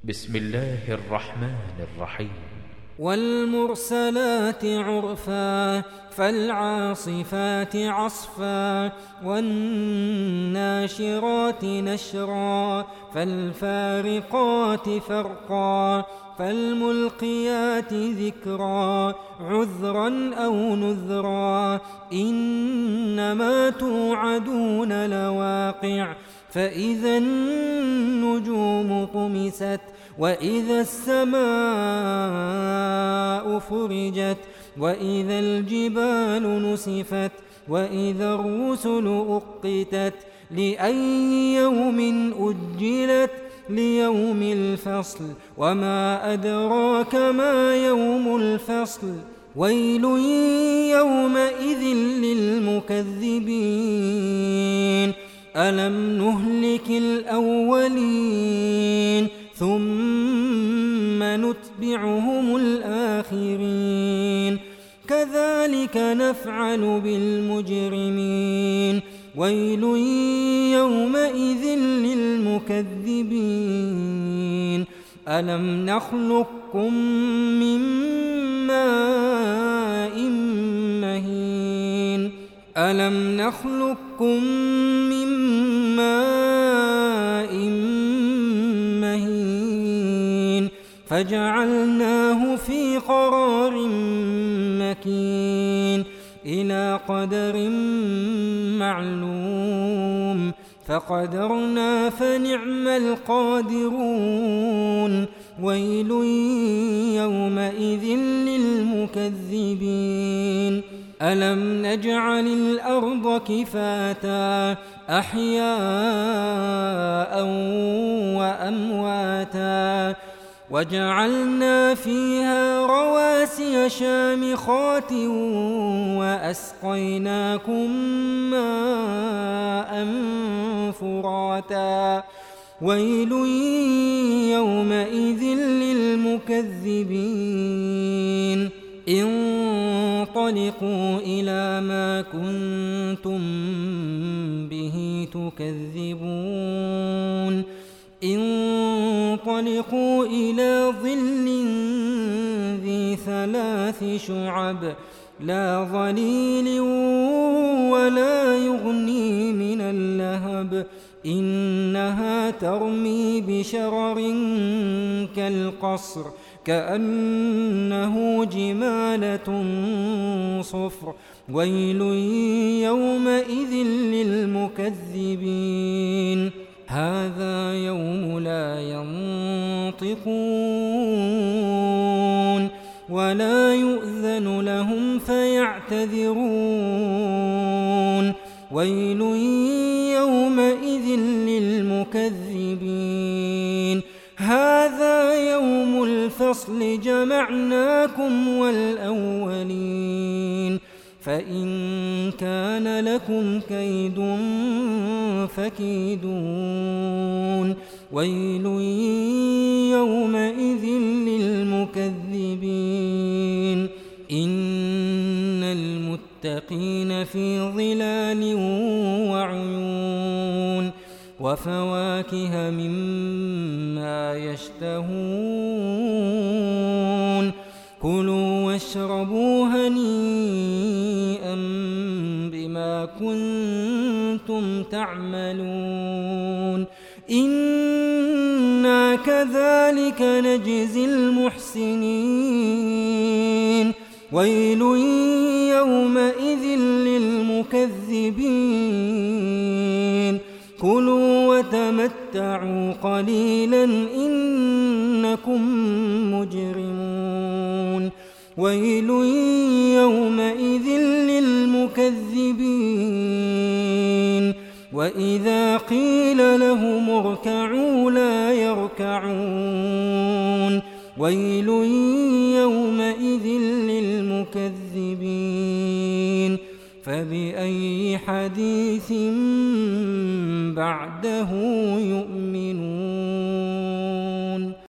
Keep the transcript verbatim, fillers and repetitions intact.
بسم الله الرحمن الرحيم. والمرسلات عرفا فالعاصفات عصفا والناشرات نشرا فالفارقات فرقا فالملقيات ذكرا عذرا أو نذرا إنما توعدون لواقع فإذا النجوم طمست وإذا السماء فرجت وإذا الجبال نسفت وإذا الرسل أقتت لأي يوم أجلت ليوم الفصل وما أدراك ما يوم الفصل ويل يومئذ للمكذبين ألم نهلك الأولين ثم نتبعهم الآخرين كذلك نفعل بالمجرمين ويل يومئذ للمكذبين ألم نخلقكم من ماء مهين ألم نخلقكم من ماء مهين فجعلناه في قرار مكين إلى قدر معلوم فقدرنا فنعم القادرون ويل يومئذ للمكذبين ألم نجعل الأرض كفاتا أحياء وأمواتا وجعلنا فيها رواسي شامخات وأسقيناكم ماء فراتا ويل يومئذ للمكذبين انطلقوا إلى ما كنتم به تكذبون انطلقوا إلى ظل ذي ثلاث شعب لا ظليل ولا يغني من اللهب إنها ترمي بشرر كالقصر كأنه جمالة صفر ويل يومئذ للمكذبين هذا يوم لا ينطقون ولا يؤذن لهم فيعتذرون ويل يومئذ للمكذبين هذا يوم الفصل جمعناكم والأولين فإن كان لكم كيد فكيدون ويل يومئذ للمكذبين إن المتقين في ظلال وعيون وفواكه مما يشتهون كلوا واشربوا هنيئا بما كنتم تعملون إنا كذلك نجزي المحسنين ويل يومئذ للمكذبين كلوا وتمتعوا قليلا إنكم مجرمون ويل يومئذ للمكذبين وإذا قيل لهم اركعوا لا يركعون ويل يومئذ للمكذبين فبأي حديث بعده يؤمنون.